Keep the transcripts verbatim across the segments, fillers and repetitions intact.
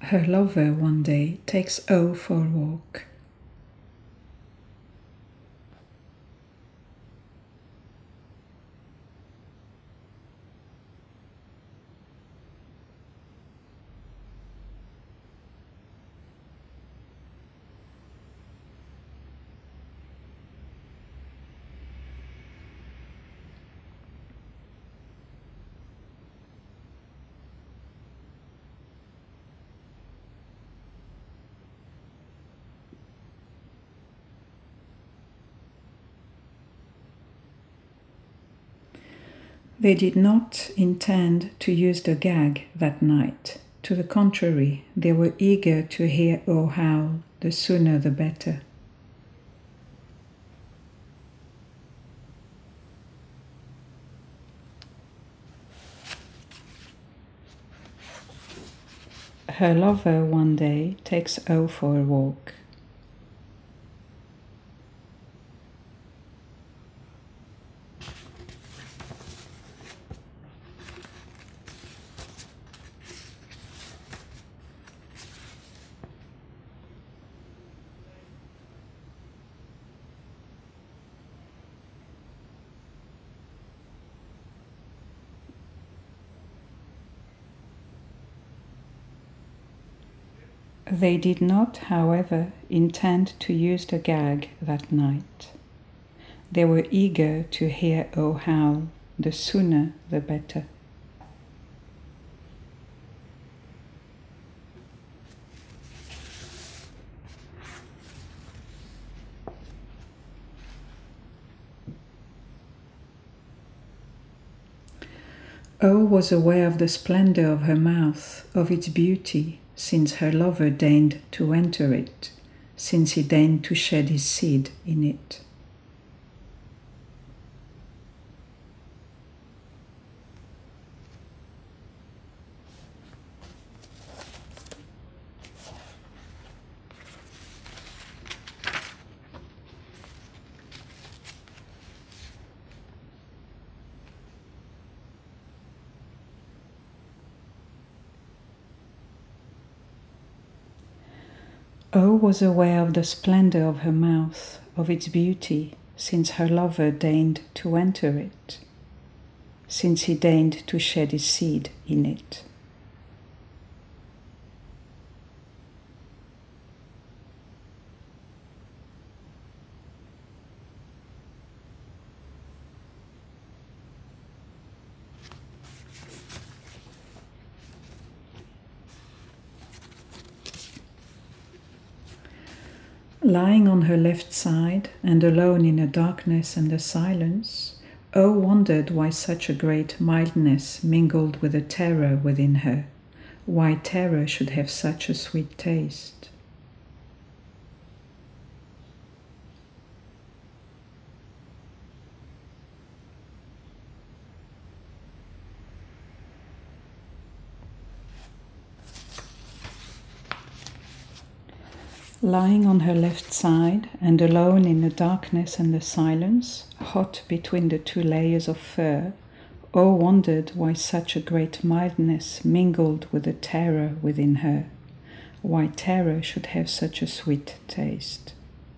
Her lover one day takes O for a walk. They did not intend to use the gag that night. To the contrary, they were eager to hear O howl, the sooner the better. Her lover one day takes O for a walk. They did not, however, intend to use the gag that night. They were eager to hear O howl, the sooner the better. O was aware of the splendor of her mouth, of its beauty, since her lover deigned to enter it, since he deigned to shed his seed in it. O was aware of the splendor of her mouth, of its beauty, since her lover deigned to enter it, since he deigned to shed his seed in it. Lying on her left side and alone in the darkness and the silence, O wondered why such a great mildness mingled with the terror within her, why terror should have such a sweet taste. Lying on her left side and alone in the darkness and the silence, hot between the two layers of fur, O wondered why such a great mildness mingled with the terror within her, why terror should have such a sweet taste.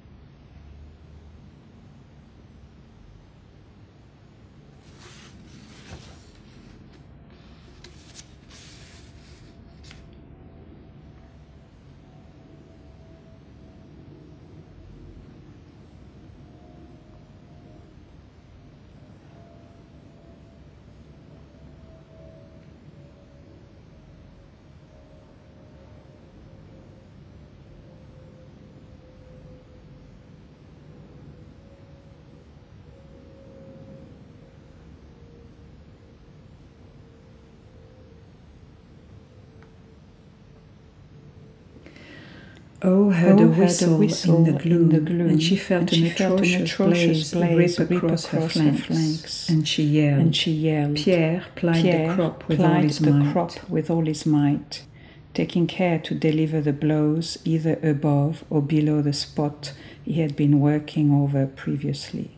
O heard, O a, whistle heard a whistle in the gloom, in the gloom, and she felt and an she felt an atrocious atrocious blaze, blaze rip rip across, her, across her flanks, flanks. and she yelled. And she yelled. Pierre plied Pierre the crop with plied all his the might. crop with all his might, taking care to deliver the blows either above or below the spot he had been working over previously.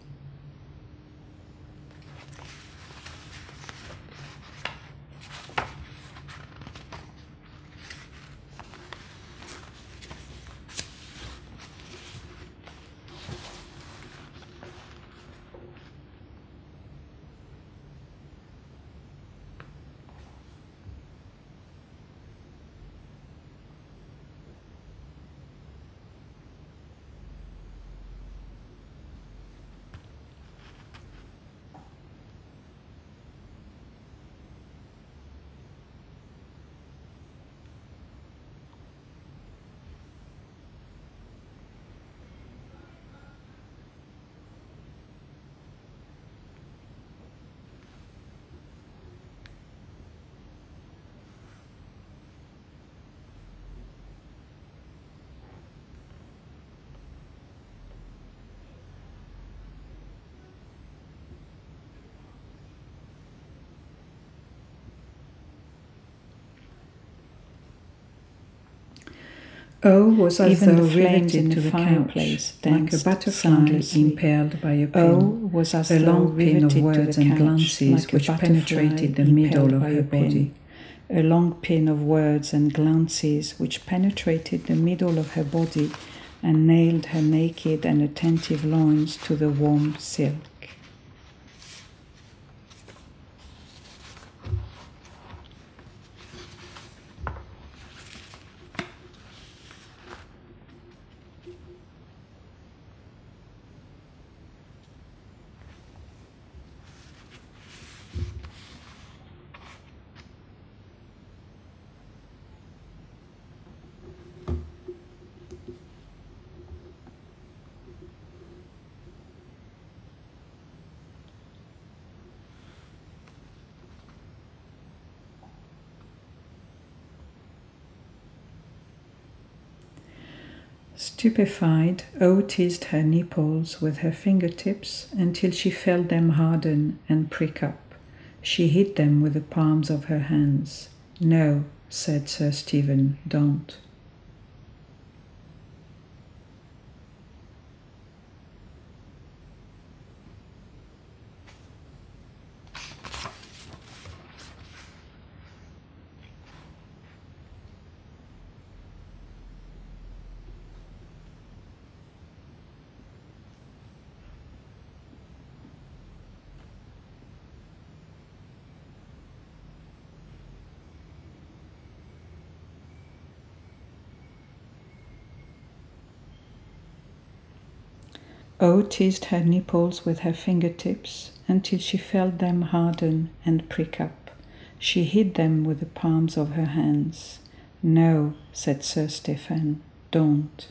O was as Even though the flames riveted in to the the fireplace couch, like a danced butterfly soundlessly. impaled by a pin. O was as a though long pin of riveted to words the and couch, glances like a which butterfly penetrated the middle impaled of by her a pin. body. A long pin of words and glances which penetrated the middle of her body and nailed her naked and attentive loins to the warm silk. Stupefied, O teased her nipples with her fingertips until she felt them harden and prick up. She hid them with the palms of her hands. No, said Sir Stephen, don't. O teased her nipples with her fingertips until she felt them harden and prick up. She hid them with the palms of her hands. No, said Sir Stephen, don't.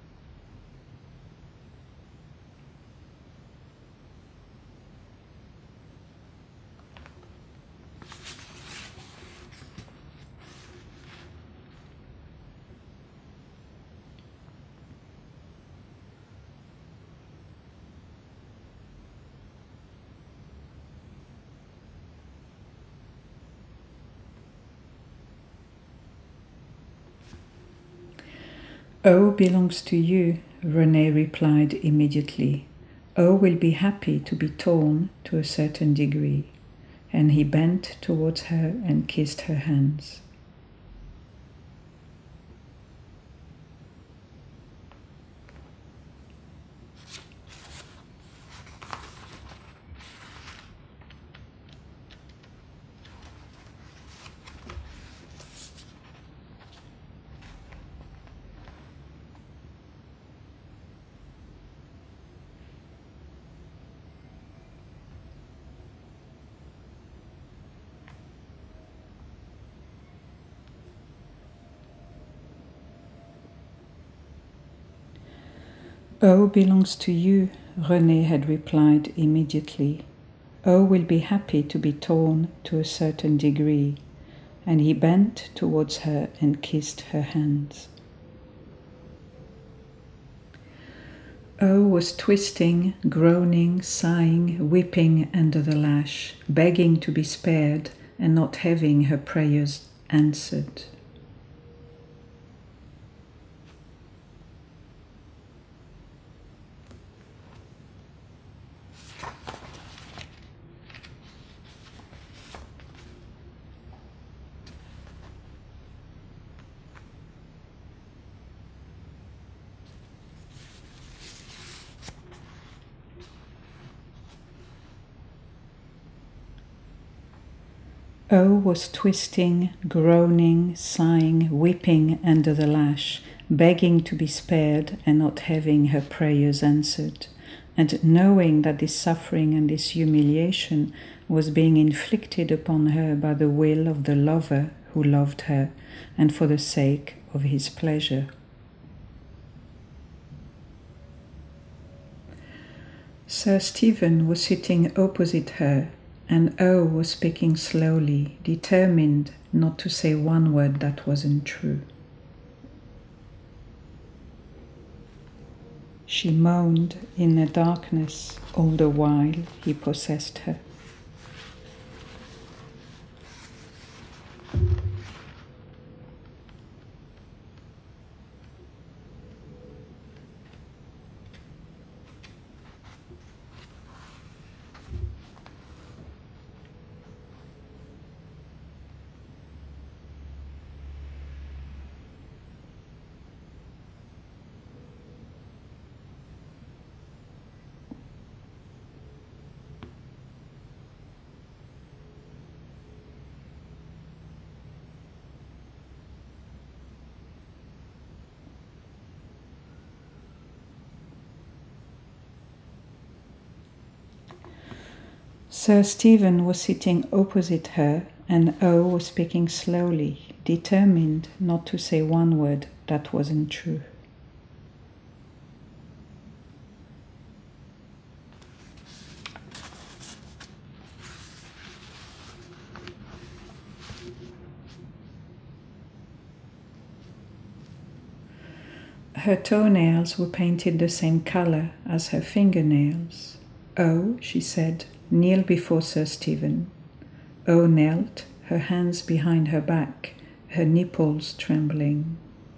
O belongs to you, René replied immediately. O will be happy to be torn to a certain degree. And he bent towards her and kissed her hands. O belongs to you, René had replied immediately. O will be happy to be torn to a certain degree, and he bent towards her and kissed her hands. O was twisting, groaning, sighing, weeping under the lash, begging to be spared and not having her prayers answered. O was twisting, groaning, sighing, weeping under the lash, begging to be spared and not having her prayers answered, and knowing that this suffering and this humiliation was being inflicted upon her by the will of the lover who loved her, and for the sake of his pleasure. Sir Stephen was sitting opposite her, and O was speaking slowly, determined not to say one word that wasn't true. She moaned in the darkness all the while he possessed her. Sir Stephen was sitting opposite her, and O was speaking slowly, determined not to say one word that wasn't true. Her toenails were painted the same color as her fingernails. "Oh," she said, "kneel before Sir Stephen." O knelt, her hands behind her back, her nipples trembling.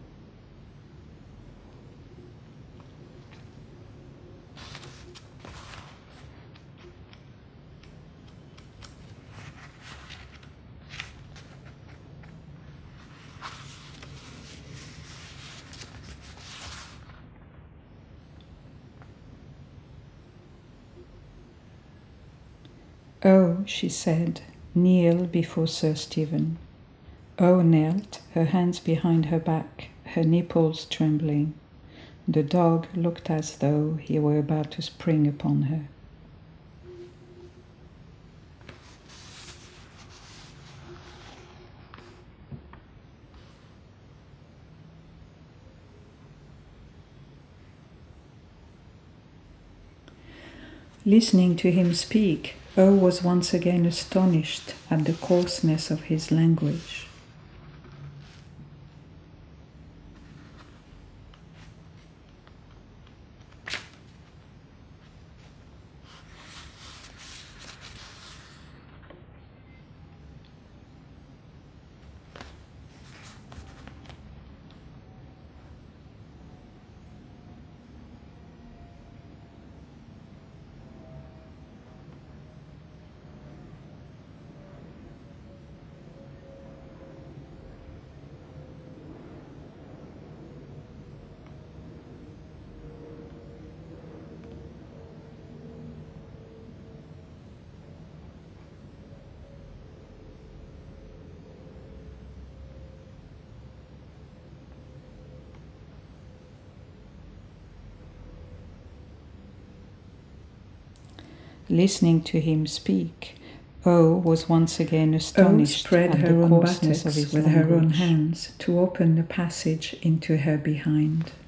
"Oh," she said, "kneel before Sir Stephen." O knelt, her hands behind her back, her nipples trembling. The dog looked as though he were about to spring upon her. Listening to him speak, O was once again astonished at the coarseness of his language. Listening to him speak, O was once again astonished O spread at her the own coarseness of buttocks his with language. her own hands to open the passage into her behind.